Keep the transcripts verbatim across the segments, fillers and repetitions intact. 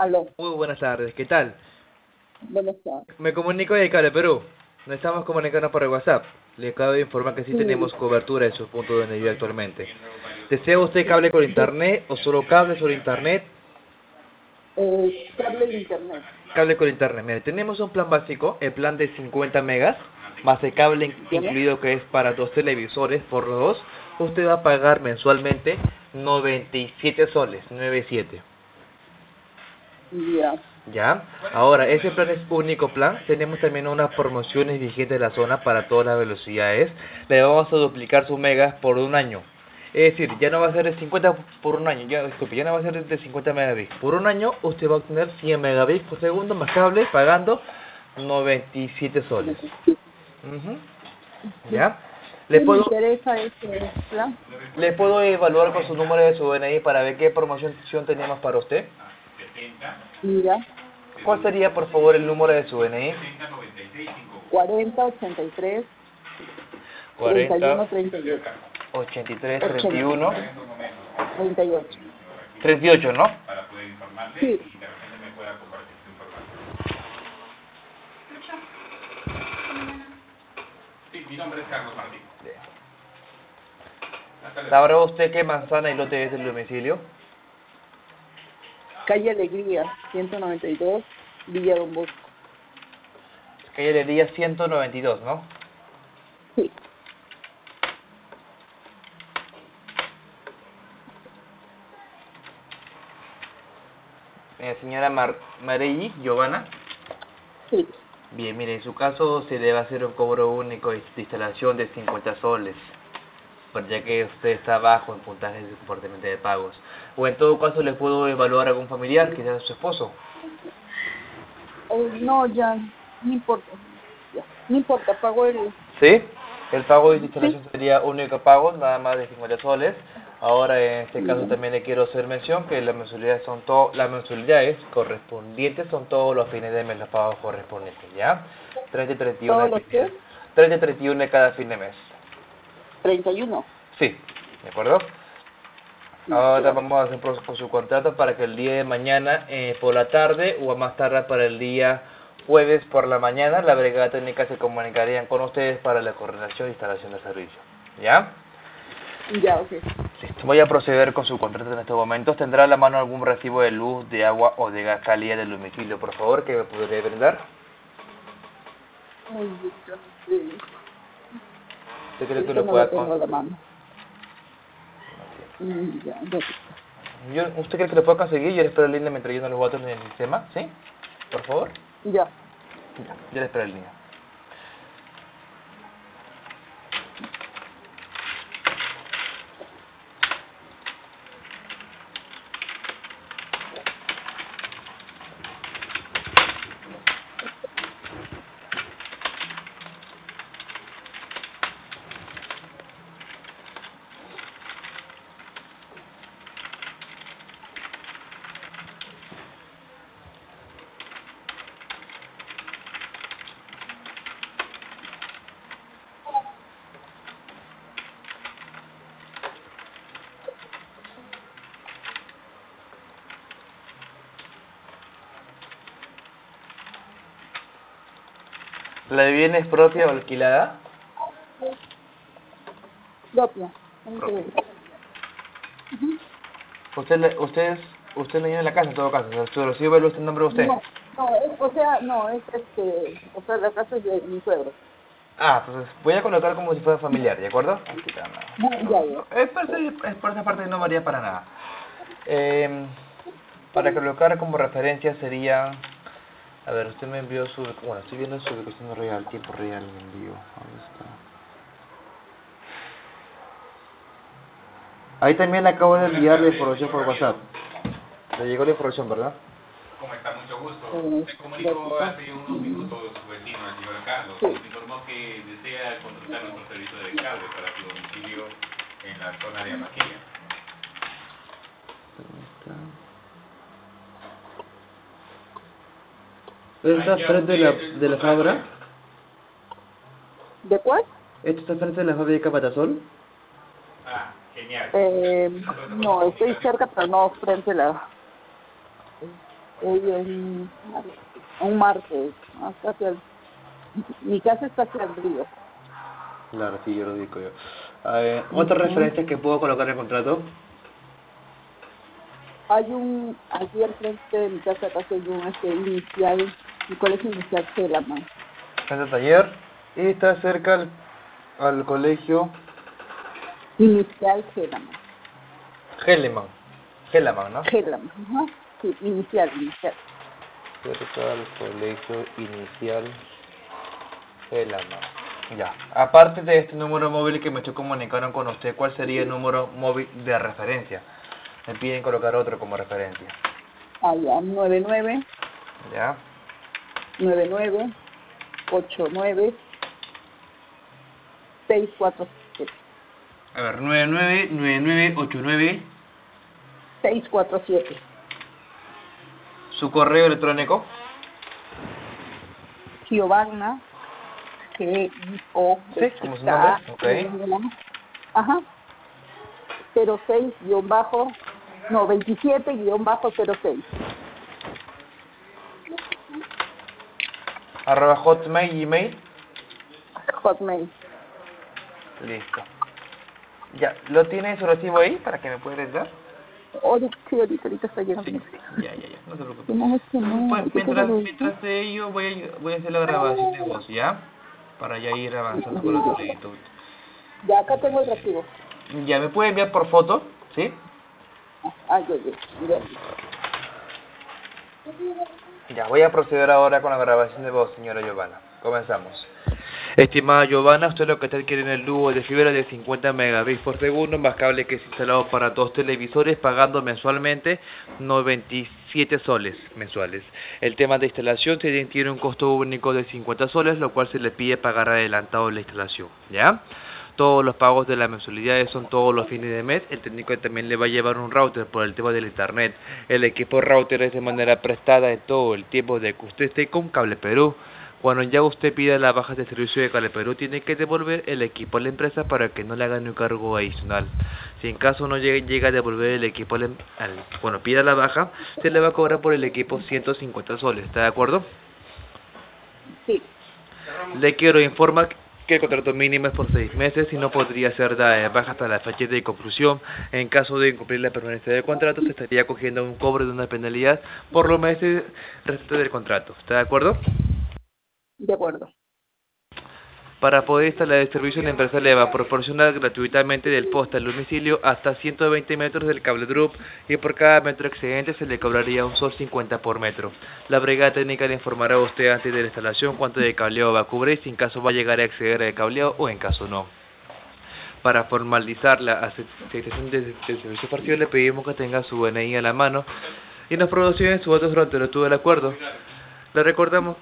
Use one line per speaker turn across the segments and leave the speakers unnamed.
Aló,
Muy buenas tardes, ¿qué tal?
buenas tardes.
Me comunico de Cable Perú. Nos estamos comunicando por WhatsApp. Le acabo de informar que sí
Sí,
tenemos cobertura en su punto donde vive actualmente. ¿Desea usted cable con internet o solo cable sobre internet?
eh, cable de internet.
Cable con internet. Mire, tenemos un plan básico, el plan de cincuenta megas, más el cable in-
¿Tiene?
incluido que es para dos televisores por los dos. Usted va a pagar mensualmente noventa y siete soles, noventa y siete.
Ya.
¿Ya? Ahora, ese plan es único plan. Tenemos también unas promociones vigentes en la zona para todas las velocidades. Le vamos a duplicar sus megas por un año. Es decir, ya no va a ser de cincuenta por un año. Ya, disculpe, ya no va a ser de cincuenta megabits. Por un año usted va a obtener cien megabits por segundo más cable pagando noventa y siete soles.
Sí,
Ujú.
sí.
¿Ya? Le
Sí, me
puedo,
interesa ese plan.
le puedo evaluar con su número de su D N I para ver qué promoción tenemos para usted.
Mira,
¿Cuál sería, por favor, el número de su D N I?
cuarenta, ochenta y tres, treinta y
cuarenta,
uno, treinta y ocho.
ochenta y tres, treinta y
ochenta,
uno,
treinta y ocho.
treinta y ocho, ¿no?
Sí,
¿Sabrá usted qué manzana y lote es el domicilio?
calle Alegría, ciento noventa y dos, Villa Don Bosco.
Calle de día ciento noventa y dos, ¿no?
Sí,
Eh, señora Mar Marelli, Giovanna.
sí.
Bien, mire, en su caso se le va a hacer un cobro único de instalación de cincuenta soles, por ya que usted está bajo en puntaje de comportamiento de pagos. O en todo caso le puedo evaluar a algún familiar, quizás su esposo.
Eh, no, ya, no importa. Ya, no importa, pago el...
¿Sí? El pago de
Sí.
instalación sería único pago, nada más de cincuenta soles. Ahora, en este caso
Mira,
también le quiero hacer mención que las mensualidades son todo, las mensualidades correspondientes son todos los fines de mes los pagos correspondientes, ¿ya? treinta y treinta y uno
¿todos
de
los
fin-
que?
treinta y treinta y uno de cada fin de mes.
treinta y uno.
Sí, ¿de acuerdo? Ahora
Ya.
vamos a hacer pro- con su contrato para que el día de mañana eh, por la tarde o a más tarde para el día jueves por la mañana la brigada técnica se comunicarían con ustedes para la coordinación e instalación del servicio. ¿Ya?
Ya, ok.
Listo. Voy a proceder con su contrato en estos momentos. ¿Tendrá a la mano algún recibo de luz, de agua o de gas cálida del domicilio, por favor, que me podría brindar?
Muy bien, yo no sé.
¿Usted cree que
Ahorita
lo
no la
pueda
tengo a la
conseguir?
mano. Mm, Ya, ya.
Yo- ¿Usted cree que lo pueda conseguir? Yo le espero en línea mientras yo no los votos en el sistema. ¿Sí? Por favor.
Ya.
Ya, yo le espero en línea. ¿La vivienda es propia o alquilada?
Propia. Un
Propia.
segundo. Ujú.
Usted, le- usted es, usted no vive en la casa en todo caso. O sea, su recibo de luz en nombre de usted.
No, no, es, o sea, no, es este, o sea, la casa es de mi suegro.
Ah, pues voy a colocar como si fuera familiar, ¿de acuerdo? Aquí está,
Ya,
no,
ya,
no,
ya.
no, es por, esa- es por esa parte no varía para nada. Eh, para colocar como referencia sería... A ver, usted me envió su... Bueno, estoy viendo su ubicación real, tiempo real me envió. ¿Dónde está? Ahí también le acabo de enviar la información por WhatsApp. Le llegó la información, ¿verdad?
Eh, ya está. Mm, sí.
¿Esto está frente de la, de la fábrica?
¿De cuál?
¿Esto está frente de la fábrica Patasol?
Eh, no, estoy cerca, pero no frente a la... Hoy es un, un martes, hasta hacia el- mi casa está hacia el río.
Claro, sí, yo lo digo yo. A ver, ¿otra
Ujú.
referencia que puedo colocar en el contrato?
Hay un, aquí al frente de mi casa casi hay un este, inicial, el colegio inicial Gelaman.
En el taller. Y está cerca al, al colegio
Inicial Gelaman.
Heleman. Helaman, ¿no?
Gelaman, ajá. Sí, inicial, inicial.
Cerca al colegio inicial Helaman. Ya. Aparte de este número móvil que me estoy comunicando con usted, ¿cuál sería el número móvil de referencia? Me piden colocar otro como referencia.
Ah, ya, nueve nueve,
¿Ya?
nueve nueve, ocho nueve, seis cuatro siete.
A ver, nueve nueve nueve nueve ocho nueve.
seis cuatro siete.
Su correo electrónico.
Giovanna, G I O
Sí, como su nombre. Ok.
Ajá. cero seis guión bajo, no, veintisiete guión bajo cero seis.
Arroba hotmail, gmail.
Hotmail.
Listo. Ya, ¿lo tiene su recibo ahí para que me pueda dar?
Ahorita, sí, ahorita, ahorita está llegando.
Sí, ya, ya, ya, no se preocupe.
No, es que no,
Pues,
hay que
mientras,
hacerlo.
mientras de ello voy a, voy a hacer la grabación de voz, ¿ya? Para ya ir avanzando con la solicitud.
Ya acá tengo el recibo.
Ya, ¿me puede enviar por foto? ¿Sí?
Ah, ya, ya, ya.
Ya, voy a proceder ahora con la grabación de voz, señora Giovanna. Comenzamos. Estimada Giovanna, usted lo que está adquiriendo el dúo de fibra de cincuenta megabits por segundo, más cable que es instalado para dos televisores, pagando mensualmente noventa y siete soles mensuales. El tema de instalación se tiene un costo único de cincuenta soles, lo cual se le pide pagar adelantado la instalación, ¿ya? Todos los pagos de las mensualidades son todos los fines de mes. El técnico también le va a llevar un router por el tema del internet. El equipo router es de manera prestada en todo el tiempo de que usted esté con Cable Perú. Cuando ya usted pida la baja de servicio de Cable Perú, tiene que devolver el equipo a la empresa para que no le hagan un cargo adicional. Si en caso no llegue, llega a devolver el equipo al, al, bueno, pida la baja, se le va a cobrar por el equipo ciento cincuenta soles. ¿Está de acuerdo?
Sí.
Le quiero informar que el contrato mínimo es por seis meses y no podría ser dada de baja hasta la fecha de conclusión. En caso de incumplir la permanencia del contrato, se estaría cogiendo un cobro de una penalidad por los meses restantes del contrato. ¿Está de acuerdo?
De acuerdo.
Para poder instalar el servicio, la empresa le va a proporcionar gratuitamente del poste al domicilio hasta ciento veinte metros del cable drop, y por cada metro excedente se le cobraría un sol cincuenta por metro. La brigada técnica le informará a usted antes de la instalación cuánto de cableado va a cubrir, si en caso va a llegar a exceder el cableado o en caso no. Para formalizar la aceptación del servicio parcial, le pedimos que tenga su D N I a la mano y nos proporcione su datos fronteros. ¿Estuvo de acuerdo? Le recordamos.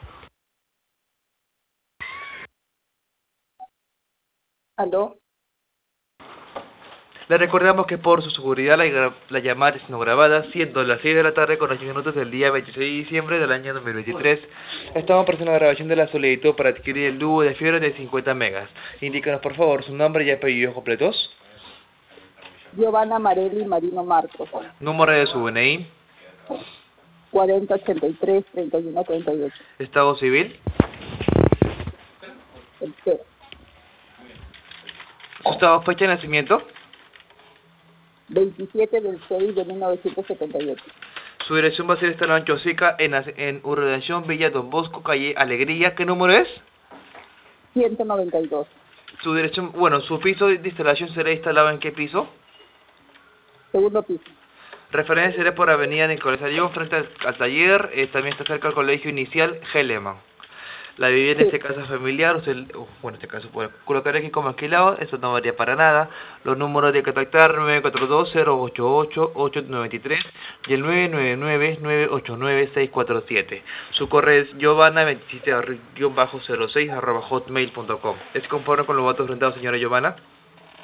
¿Aló?
Le recordamos que por su seguridad la, la llamada es no grabada, siendo las seis de la tarde con ocho minutos del día veintiséis de diciembre del año dos mil veintitrés. Estamos presentando la grabación de la solicitud para adquirir el dúo de fibra de cincuenta megas. Indícanos por favor su nombre y apellidos completos.
Giovanna Marelli Marino Marcos.
Número de su D N I.
cuarenta ochenta y tres treinta y uno treinta y ocho.
Estado civil.
El cero.
Su estado, fecha de nacimiento.
veintisiete del seis de mil novecientos setenta y ocho.
Su dirección va a ser instalada en Chosica, en, en Urbanización Villa Don Bosco, calle Alegría. ¿Qué número es?
ciento noventa y dos.
Su dirección, bueno, su piso de instalación será instalado en qué piso?
Segundo piso.
Referencia será por avenida Nicolás Ayón, frente al, al taller. Eh, también está cerca del colegio inicial Heleman. La vivienda
Sí.
en este caso es familiar. Usted, uh, bueno, en este caso puede colocar aquí como alquilado. Eso no varía para nada. Los números de contactar: nueve cuatro dos cero ocho ocho ocho nueve tres y el nueve nueve nueve nueve ocho nueve seis cuatro siete. Su correo es giovanna veintisiete cero seis arroba hotmail punto com. ¿Es conforme con los votos presentados, señora Giovanna?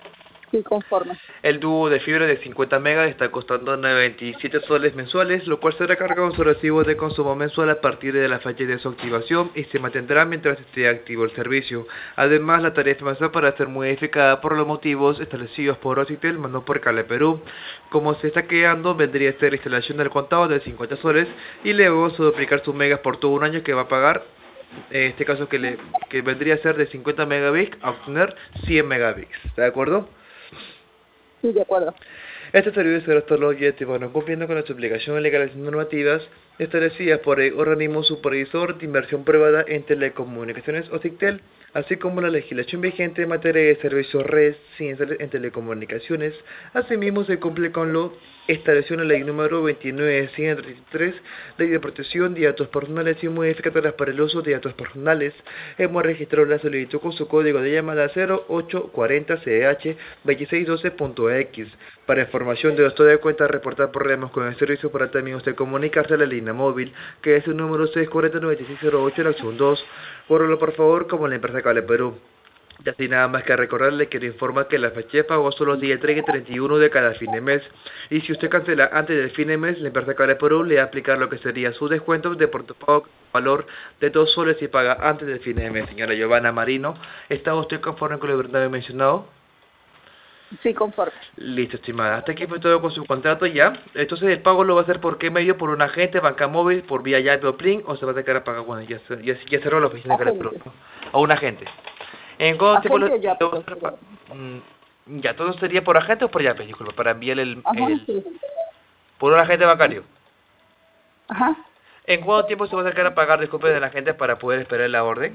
Sí, conforme.
El dúo de fibra de cincuenta megas está costando noventa y siete soles mensuales, lo cual será cargado en su recibo de consumo mensual a partir de la fecha de su activación y se mantendrá mientras esté activo el servicio. Además, la tarifa mensual para ser modificada por los motivos establecidos por Ocitel, mandó por Cable Perú. Como se está quedando, vendría a ser la instalación del contado de cincuenta soles y luego se duplicar sus megas por todo un año que va a pagar. En este caso que, le, que vendría a ser de cincuenta megabits a obtener cien megabits. ¿Está de acuerdo?
Sí, de acuerdo.
Este servicio será hasta los oyentes, bueno, cumpliendo con las obligaciones legales y normativas establecidas por el organismo supervisor de inversión privada en telecomunicaciones Ocitel, así como la legislación vigente en materia de servicios residenciales en telecomunicaciones. Asimismo, se cumple con lo establecido en la ley número veintinueve mil ciento treinta y tres, Ley de Protección de Datos Personales y Modificadoras para el Uso de Datos Personales. Hemos registrado la solicitud con su código de llamada cero ocho cuarenta C H veintiséis doce punto X. Para información de los estados de cuenta, reportar problemas con el servicio, para también usted comunicarse a la línea móvil, que es el número seis cuatro cero nueve seis cero ocho en la opción dos. Córrelo por favor como la empresa Cable Perú. Ya sin nada más que recordarle, quiero informar que la fecha de pago son los días treinta y treinta y uno de cada fin de mes. Y si usted cancela antes del fin de mes, la empresa Cable Perú le va a aplicar lo que sería su descuento de por pago valor de dos soles si paga antes del fin de mes. Señora Giovanna Marino, ¿está usted conforme con lo que he mencionado?
Sí, conforme.
Listo, estimada. Hasta aquí fue todo con su contrato ya. Entonces, ¿el pago lo va a hacer por qué medio? ¿Por un agente, banca móvil, por vía llave o Plin? ¿O se va a sacar a pagar? Bueno, ya, ya, ya cerró la oficina de Cable Perú, ¿no? A un agente. ¿En cuánto tiempo lo,
Ya,
lo va a hacer pa- mm, ya, ¿todo sería por agente o por llave? Disculpa, para enviarle el,
Ajá,
el...
sí.
por un agente bancario.
Ajá.
¿En cuánto tiempo se va a sacar a pagar, disculpe, de la agente para poder esperar la orden?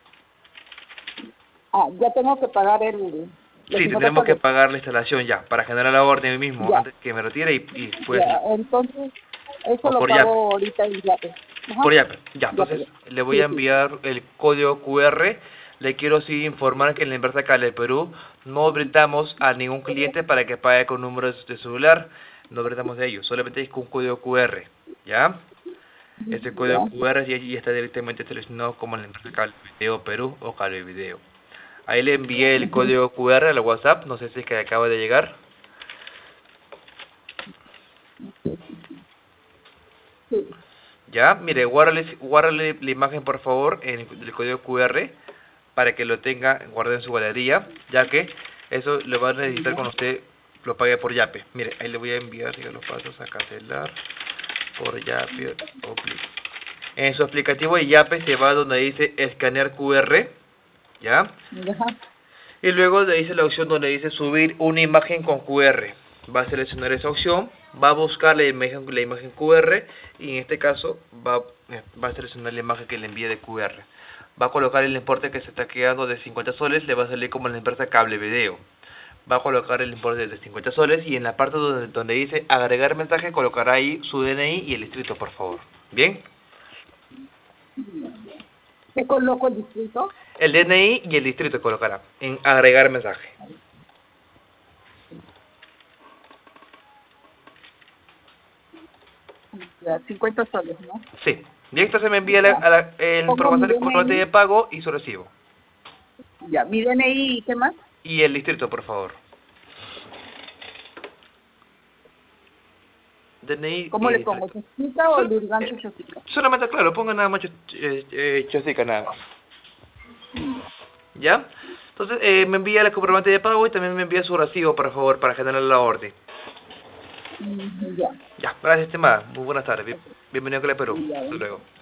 Ah, ya tengo que pagar el... los
Sí,
cincuenta
tendremos que
soles.
pagar la instalación ya, para generar la orden hoy mismo,
Ya.
antes que me retire y, y pues...
Ya, entonces, eso
O
lo
por
pago
llave.
ahorita en llave. Ajá.
Por llave. Ya,
Ya,
entonces
pues.
le voy
Sí,
a
sí.
enviar el código Q R. Le quiero sí informar que en la empresa Cable Perú no brindamos a ningún cliente para que pague con números de celular. No brindamos de ellos, solamente es con un código Q R. ¿Ya? Este código
Ya.
Q R ya, ya está directamente seleccionado como en la empresa Cable Video Perú o Cable Video. Ahí le envié el código Q R al WhatsApp, no sé si es que acaba de llegar.
Sí.
Ya, mire, guárdale, guárdale la imagen por favor en el, el código Q R para que lo tenga guardado en su galería, ya que eso lo va a necesitar cuando usted lo pague por Yape. Mire, ahí le voy a enviar ya los pasos a cancelar por Yape o Plin. En su aplicativo de Yape se va donde dice escanear Q R, ¿ya?
Ajá.
Y luego le dice la opción donde dice subir una imagen con Q R. Va a seleccionar esa opción, va a buscar la imagen, la imagen Q R y en este caso va, eh, va a seleccionar la imagen que le envíe de Q R. Va a colocar el importe que se está quedando de cincuenta soles, le va a salir como en la empresa Cable Video. Va a colocar el importe de cincuenta soles y en la parte donde, donde dice agregar mensaje colocará ahí su D N I y el distrito, por favor. ¿Bien?
¿Qué coloco el distrito?
El D N I y el distrito colocará en agregar mensaje.
Ya, cincuenta soles, ¿no?
Sí. Y esto se me envía la, a la, el
Pongo
información
mi
del comprobante
D N I.
de pago y su recibo.
Ya, mi D N I y qué más.
Y el distrito, por favor. D N I
¿Cómo
y
le pongo?
distrito.
¿Chosica o
Sol-
Lurigancho
eh,
Chosica?
solamente, claro, ponga nada más ch eh, eh, Chosica, nada más. ¿Ya? Entonces, eh, me envía el comprobante de pago y también me envía su recibo, por favor, para generar la orden.
Mm, Ya.
Ya, gracias, estimada. Muy buenas tardes. Bien- bienvenido a Cable Perú.
Ya,
Hasta luego.